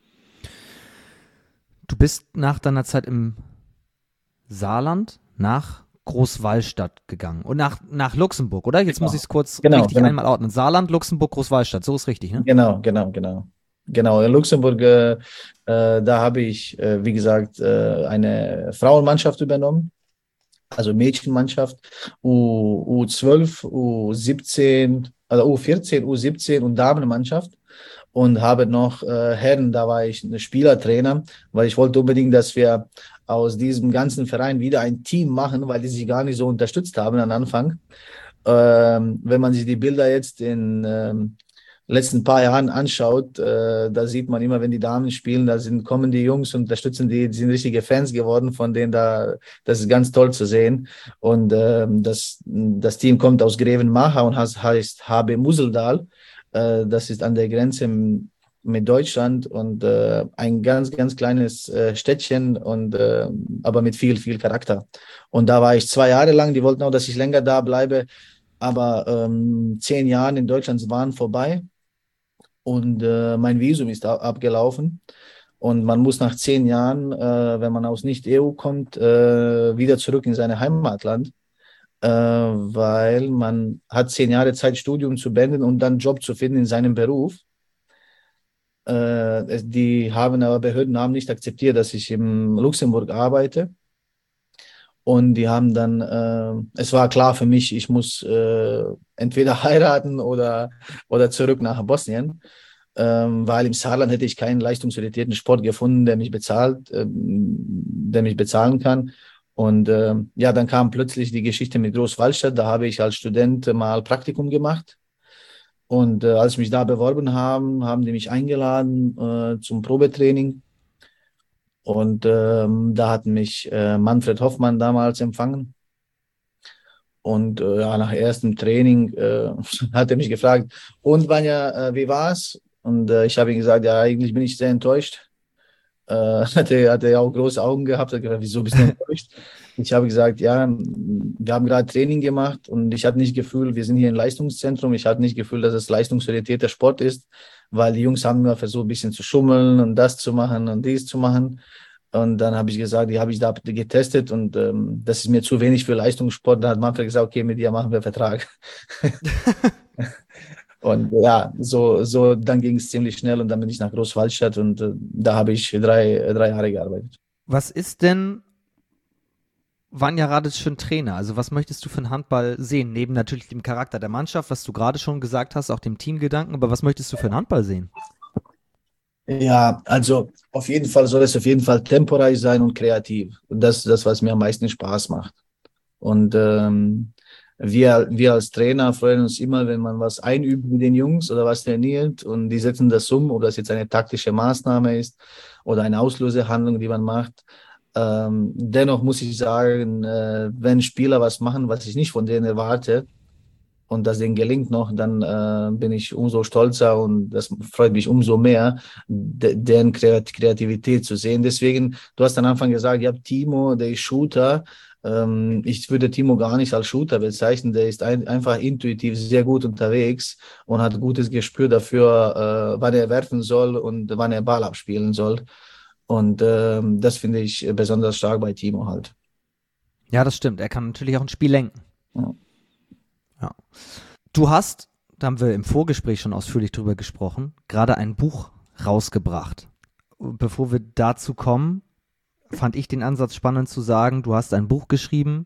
Du bist nach deiner Zeit im Saarland nach Großwallstadt gegangen und nach, nach Luxemburg, oder? Jetzt Genau, muss ich es kurz genau, richtig genau. einmal ordnen. Saarland, Luxemburg, Großwallstadt, so ist richtig, ne? Genau, genau, genau. Genau, in Luxemburg, äh, äh, da habe ich, äh, wie gesagt, äh, eine Frauenmannschaft übernommen, also Mädchenmannschaft, U, U12, U17, also U vierzehn, U siebzehn und Damenmannschaft und habe noch äh, Herren, da war ich ein Spielertrainer, weil ich wollte unbedingt, dass wir aus diesem ganzen Verein wieder ein Team machen, weil die sich gar nicht so unterstützt haben am Anfang. Ähm, wenn man sich die Bilder jetzt in ähm, letzten paar Jahren anschaut, äh, da sieht man immer, wenn die Damen spielen, da sind, kommen die Jungs und unterstützen die, die sind richtige Fans geworden, von denen da, das ist ganz toll zu sehen. Und ähm, das, das Team kommt aus Grevenmacher und heißt, heißt H B Museldal. Äh, das ist an der Grenze mit Deutschland und äh, ein ganz, ganz kleines äh, Städtchen und äh, aber mit viel, viel Charakter. Und da war ich zwei Jahre lang, die wollten auch, dass ich länger da bleibe, aber ähm, zehn Jahre in Deutschland waren vorbei und äh, mein Visum ist abgelaufen. Und man muss nach zehn Jahren, äh, wenn man aus Nicht-E U kommt, äh, wieder zurück in sein Heimatland, äh, weil man hat zehn Jahre Zeit, Studium zu beenden und dann Job zu finden in seinem Beruf. Äh, die haben aber Behörden haben nicht akzeptiert, dass ich in Luxemburg arbeite. Und die haben dann, äh, es war klar für mich, ich muss äh, entweder heiraten oder, oder zurück nach Bosnien, ähm, weil im Saarland hätte ich keinen leistungsorientierten Sport gefunden, der mich bezahlt, ähm, der mich bezahlen kann. Und ähm, ja, dann kam plötzlich die Geschichte mit Großwallstadt. Da habe ich als Student mal Praktikum gemacht. Und äh, als ich mich da beworben haben, haben die mich eingeladen äh, zum Probetraining. Und ähm, da hat mich äh, Manfred Hoffmann damals empfangen. Und äh, ja, nach erstem Training äh, hat er mich gefragt, und Vanja, äh, wie war's? Und äh, ich habe ihm gesagt, ja, eigentlich bin ich sehr enttäuscht. Äh, hat er, hat er auch große Augen gehabt, hat gesagt, wieso bist du enttäuscht? Ich habe gesagt, ja, wir haben gerade Training gemacht und ich hatte nicht das Gefühl, wir sind hier im Leistungszentrum, ich hatte nicht das Gefühl, dass es leistungsorientierter Sport ist, weil die Jungs haben immer versucht, ein bisschen zu schummeln und das zu machen und dies zu machen. Und dann habe ich gesagt, die habe ich da getestet und ähm, das ist mir zu wenig für Leistungssport. Dann hat Manfred gesagt, okay, mit dir machen wir einen Vertrag. Und ja, so, so dann ging es ziemlich schnell und dann bin ich nach Großwallstadt und äh, da habe ich drei, drei Jahre gearbeitet. Was ist denn Vanja Radic für ein Trainer? Also was möchtest du für einen Handball sehen? Neben natürlich dem Charakter der Mannschaft, was du gerade schon gesagt hast, auch dem Teamgedanken, aber was möchtest du für einen Handball sehen? Ja, also auf jeden Fall soll es auf jeden Fall temporeich sein und kreativ. Und das ist das, was mir am meisten Spaß macht. Und ähm, wir, wir als Trainer freuen uns immer, wenn man was einübt mit den Jungs oder was trainiert und die setzen das um, ob das jetzt eine taktische Maßnahme ist oder eine Auslösehandlung, die man macht. Ähm, dennoch muss ich sagen, äh, wenn Spieler was machen, was ich nicht von denen erwarte, und das denen gelingt noch, dann äh, bin ich umso stolzer und das freut mich umso mehr, de deren Kreativität zu sehen. Deswegen, du hast am Anfang gesagt, ja, Timo, der ist Shooter. Ähm, ich würde Timo gar nicht als Shooter bezeichnen. Der ist ein, einfach intuitiv sehr gut unterwegs und hat gutes Gespür dafür, äh, wann er werfen soll und wann er Ball abspielen soll. Und ähm, das finde ich besonders stark bei Timo halt. Ja, das stimmt. Er kann natürlich auch ein Spiel lenken. Ja. Ja. Du hast, da haben wir im Vorgespräch schon ausführlich drüber gesprochen, gerade ein Buch rausgebracht. Bevor wir dazu kommen, fand ich den Ansatz spannend zu sagen, du hast ein Buch geschrieben,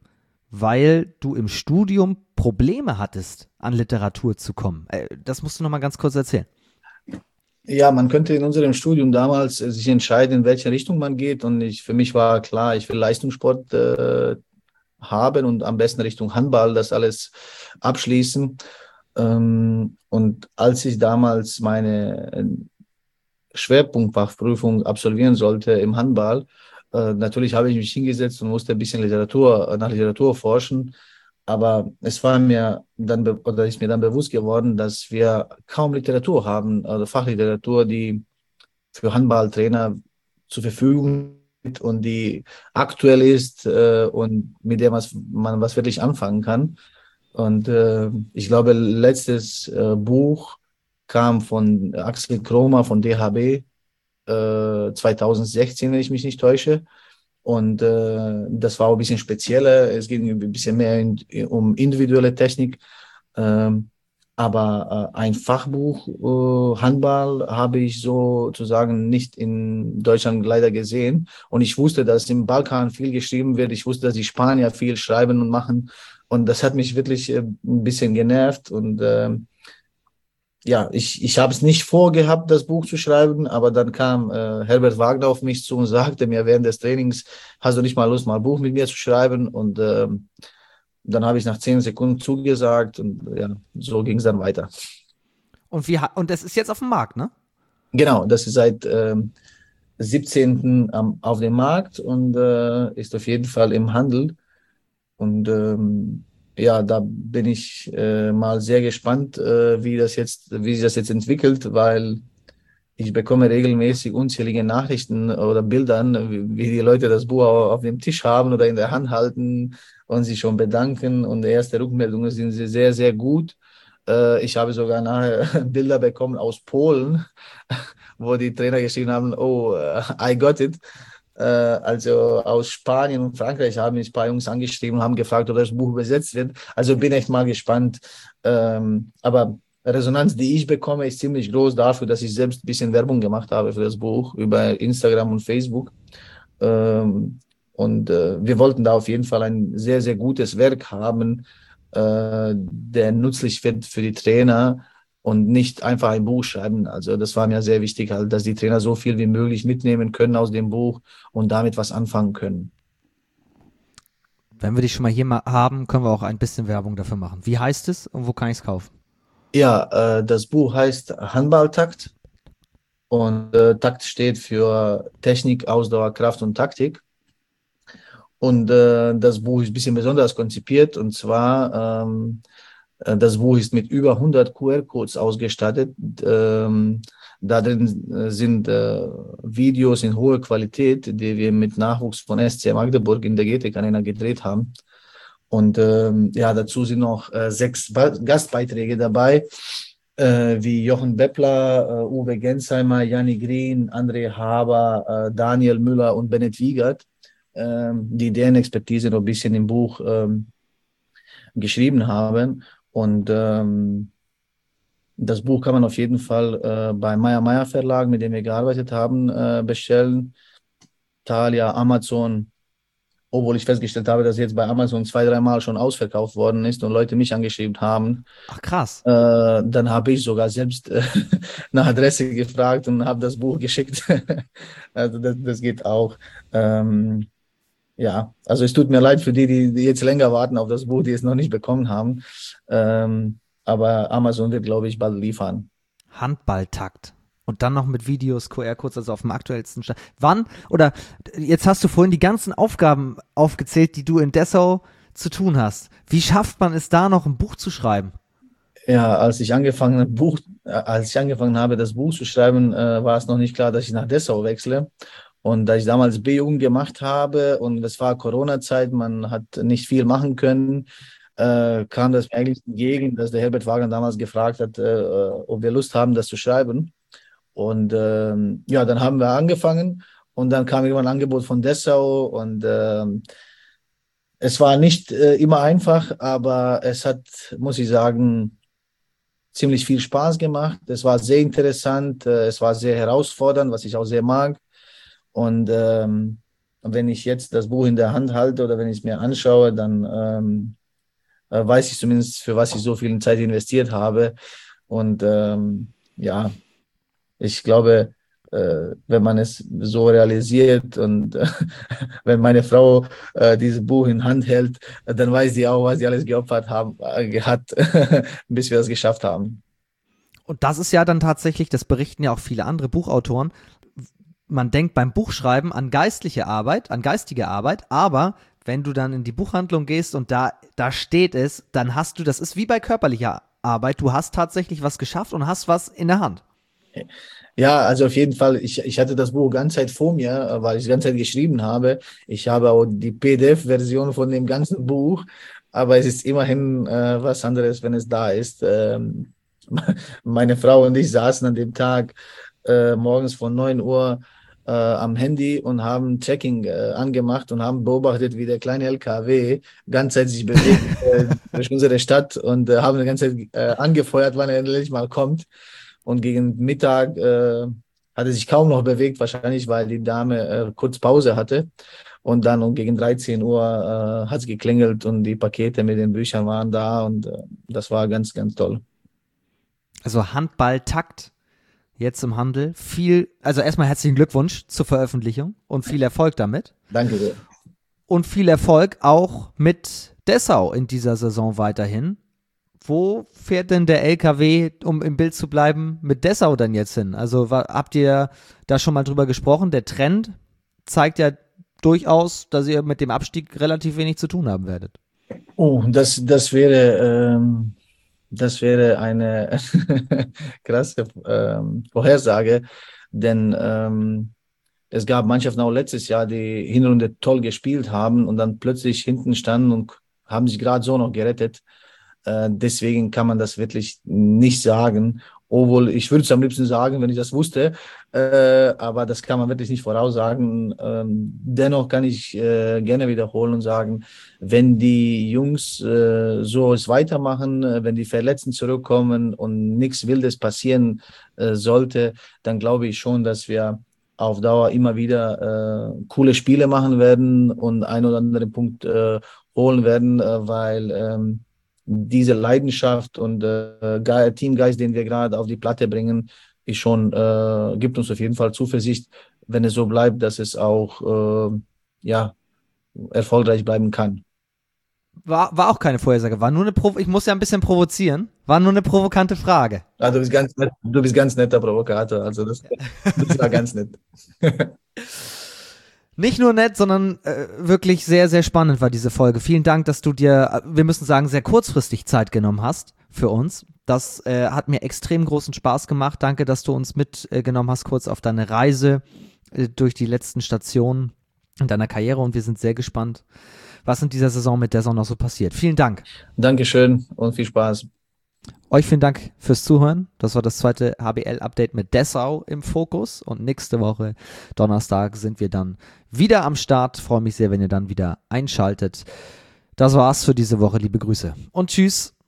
weil du im Studium Probleme hattest, an Literatur zu kommen. Äh, das musst du noch mal ganz kurz erzählen. Ja, man könnte in unserem Studium damals äh, sich entscheiden, in welche Richtung man geht. Und ich, für mich war klar, ich will Leistungssport äh, haben und am besten Richtung Handball das alles abschließen. Ähm, und als ich damals meine äh, Schwerpunktfachprüfung absolvieren sollte im Handball, äh, natürlich habe ich mich hingesetzt und musste ein bisschen Literatur, nach Literatur forschen. Aber es war mir dann, be- oder ist mir dann bewusst geworden, dass wir kaum Literatur haben, also Fachliteratur, die für Handballtrainer zur Verfügung steht und die aktuell ist äh, und mit der was, man was wirklich anfangen kann. Und äh, ich glaube, letztes äh, Buch kam von Axel Kromer von D H B äh, zwanzig sechzehn, wenn ich mich nicht täusche. Und äh, das war auch ein bisschen spezieller. Es ging ein bisschen mehr in, um individuelle Technik. Ähm, aber äh, ein Fachbuch äh, Handball habe ich sozusagen nicht in Deutschland leider gesehen. Und ich wusste, dass im Balkan viel geschrieben wird. Ich wusste, dass die Spanier viel schreiben und machen. Und das hat mich wirklich äh, ein bisschen genervt. Und äh, ja, ich, ich habe es nicht vorgehabt, das Buch zu schreiben, aber dann kam äh, Herbert Wagner auf mich zu und sagte mir während des Trainings, hast du nicht mal Lust, mal ein Buch mit mir zu schreiben? Und ähm, dann habe ich nach zehn Sekunden zugesagt und ja, so ging es dann weiter. Und, wie, und das ist jetzt auf dem Markt, ne? Genau, das ist seit ähm, siebzehnten am, auf dem Markt und äh, ist auf jeden Fall im Handel. Und ähm, ja, da bin ich äh, mal sehr gespannt, äh, wie das jetzt, wie sich das jetzt entwickelt, weil ich bekomme regelmäßig unzählige Nachrichten oder Bilder, wie, wie die Leute das Buch auf dem Tisch haben oder in der Hand halten und sich schon bedanken. Und die erste Rückmeldungen sind sehr, sehr gut. Äh, ich habe sogar nachher Bilder bekommen aus Polen, wo die Trainer geschrieben haben, oh, uh, I got it. Äh, also aus Spanien und Frankreich haben mich ein paar Jungs angeschrieben und haben gefragt, ob das Buch übersetzt wird. Also bin echt mal gespannt. Ähm, aber Resonanz, die ich bekomme, ist ziemlich groß dafür, dass ich selbst ein bisschen Werbung gemacht habe für das Buch über Instagram und Facebook. Ähm, und äh, wir wollten da auf jeden Fall ein sehr, sehr gutes Werk haben, äh, der nützlich wird für die Trainer und nicht einfach ein Buch schreiben. Also das war mir sehr wichtig, halt, dass die Trainer so viel wie möglich mitnehmen können aus dem Buch und damit was anfangen können. Wenn wir dich schon mal hier mal haben, können wir auch ein bisschen Werbung dafür machen. Wie heißt es und wo kann ich es kaufen? Ja, äh, das Buch heißt Handballtakt und äh, Takt steht für Technik, Ausdauer, Kraft und Taktik. Und äh, das Buch ist ein bisschen besonders konzipiert. Und zwar, ähm, äh, das Buch ist mit über hundert Q R-Codes ausgestattet. Ähm, da drin äh, sind äh, Videos in hoher Qualität, die wir mit Nachwuchs von S C Magdeburg in der G T K Arena gedreht haben. Und ähm, ja, dazu sind noch äh, sechs Ba- Gastbeiträge dabei, äh, wie Jochen Beppler, äh, Uwe Gensheimer, Janni Green, André Haber, äh, Daniel Müller und Bennett Wiegert, ähm, die deren Expertise noch ein bisschen im Buch ähm, geschrieben haben. Und ähm, das Buch kann man auf jeden Fall äh, bei Meyer Meyer Verlag, mit dem wir gearbeitet haben, äh, bestellen. Thalia, Amazon, obwohl ich festgestellt habe, dass jetzt bei Amazon zwei, dreimal schon ausverkauft worden ist und Leute mich angeschrieben haben. Ach krass. Äh, dann habe ich sogar selbst äh, nach Adresse gefragt und habe das Buch geschickt. Also das, das geht auch. Ähm, ja, also es tut mir leid für die, die, die jetzt länger warten auf das Buch, die es noch nicht bekommen haben. Ähm, aber Amazon wird, glaube ich, bald liefern. Handballtakt. Und dann noch mit Videos, Q R-Codes, also auf dem aktuellsten Stand. Wann, oder jetzt hast du vorhin die ganzen Aufgaben aufgezählt, die du in Dessau zu tun hast. Wie schafft man es da noch, ein Buch zu schreiben? Ja, als ich angefangen, habe, Buch, äh, als ich angefangen habe, das Buch zu schreiben, äh, war es noch nicht klar, dass ich nach Dessau wechsle. Und da ich damals B-Jugend gemacht habe und es war Corona-Zeit, man hat nicht viel machen können, äh, kam das mir eigentlich entgegen, dass der Herbert Wagner damals gefragt hat, äh, ob wir Lust haben, das zu schreiben. Und ähm, ja, dann haben wir angefangen und dann kam irgendwann ein Angebot von Dessau und ähm, es war nicht äh, immer einfach, aber es hat, muss ich sagen, ziemlich viel Spaß gemacht. Es war sehr interessant, äh, es war sehr herausfordernd, was ich auch sehr mag. Und ähm, wenn ich jetzt das Buch in der Hand halte oder wenn ich es mir anschaue, dann ähm, äh, weiß ich zumindest, für was ich so viel Zeit investiert habe. Und ähm, ja, ich glaube, äh, wenn man es so realisiert und äh, wenn meine Frau äh, dieses Buch in Hand hält, äh, dann weiß sie auch, was sie alles geopfert haben, äh, hat, bis wir das geschafft haben. Und das ist ja dann tatsächlich, das berichten ja auch viele andere Buchautoren, man denkt beim Buchschreiben an geistliche Arbeit, an geistige Arbeit, aber wenn du dann in die Buchhandlung gehst und da, da steht es, dann hast du, das ist wie bei körperlicher Arbeit, du hast tatsächlich was geschafft und hast was in der Hand. Ja, also auf jeden Fall, ich, ich hatte das Buch ganze Zeit vor mir, äh, weil ich die ganze Zeit geschrieben habe. Ich habe auch die P D F-Version von dem ganzen Buch, aber es ist immerhin äh, was anderes, wenn es da ist. Ähm, meine Frau und ich saßen an dem Tag äh, morgens von neun Uhr äh, am Handy und haben Checking äh, angemacht und haben beobachtet, wie der kleine L K W ganze Zeit sich bewegt äh, durch unsere Stadt und äh, haben die ganze Zeit äh, angefeuert, wann er endlich mal kommt. Und gegen Mittag äh, hat er sich kaum noch bewegt, wahrscheinlich weil die Dame äh, kurz Pause hatte. Und dann um gegen dreizehn Uhr äh, hat es geklingelt und die Pakete mit den Büchern waren da und äh, das war ganz, ganz toll. Also Handballtakt jetzt im Handel. Viel, also erstmal herzlichen Glückwunsch zur Veröffentlichung und viel Erfolg damit. Danke sehr. Und viel Erfolg auch mit Dessau in dieser Saison weiterhin. Wo fährt denn der L K W, um im Bild zu bleiben, mit Dessau dann jetzt hin? Also wa- habt ihr da schon mal drüber gesprochen? Der Trend zeigt ja durchaus, dass ihr mit dem Abstieg relativ wenig zu tun haben werdet. Oh, das, das wäre, ähm, das wäre eine krasse ähm, Vorhersage, denn ähm, es gab Mannschaften auch letztes Jahr, die Hinrunde toll gespielt haben und dann plötzlich hinten standen und haben sich gerade so noch gerettet. Äh, deswegen kann man das wirklich nicht sagen. Obwohl, ich würde es am liebsten sagen, wenn ich das wusste, äh, aber das kann man wirklich nicht voraussagen. Ähm, dennoch kann ich äh, gerne wiederholen und sagen, wenn die Jungs äh, so es weitermachen, äh, wenn die Verletzten zurückkommen und nichts Wildes passieren äh, sollte, dann glaube ich schon, dass wir auf Dauer immer wieder äh, coole Spiele machen werden und einen oder anderen Punkt äh, holen werden, äh, weil ähm, diese Leidenschaft und äh, Ge- Teamgeist, den wir gerade auf die Platte bringen, ist schon, äh, gibt uns auf jeden Fall Zuversicht, wenn es so bleibt, dass es auch äh, ja, erfolgreich bleiben kann. War, war auch keine Vorhersage, war nur eine Provo- ich muss ja ein bisschen provozieren, war nur eine provokante Frage. Ah, du bist ganz nett, du bist ganz netter Provokator, also das, das war ganz nett. Nicht nur nett, sondern äh, wirklich sehr, sehr spannend war diese Folge. Vielen Dank, dass du dir, äh, wir müssen sagen, sehr kurzfristig Zeit genommen hast für uns. Das äh, hat mir extrem großen Spaß gemacht. Danke, dass du uns mitgenommen hast, kurz auf deine Reise äh, durch die letzten Stationen in deiner Karriere und wir sind sehr gespannt, was in dieser Saison mit der Sonne noch so passiert. Vielen Dank. Dankeschön und viel Spaß. Euch vielen Dank fürs Zuhören. Das war das zweite H B L-Update mit Dessau im Fokus. Und nächste Woche, Donnerstag, sind wir dann wieder am Start. Freue mich sehr, wenn ihr dann wieder einschaltet. Das war's für diese Woche. Liebe Grüße und tschüss.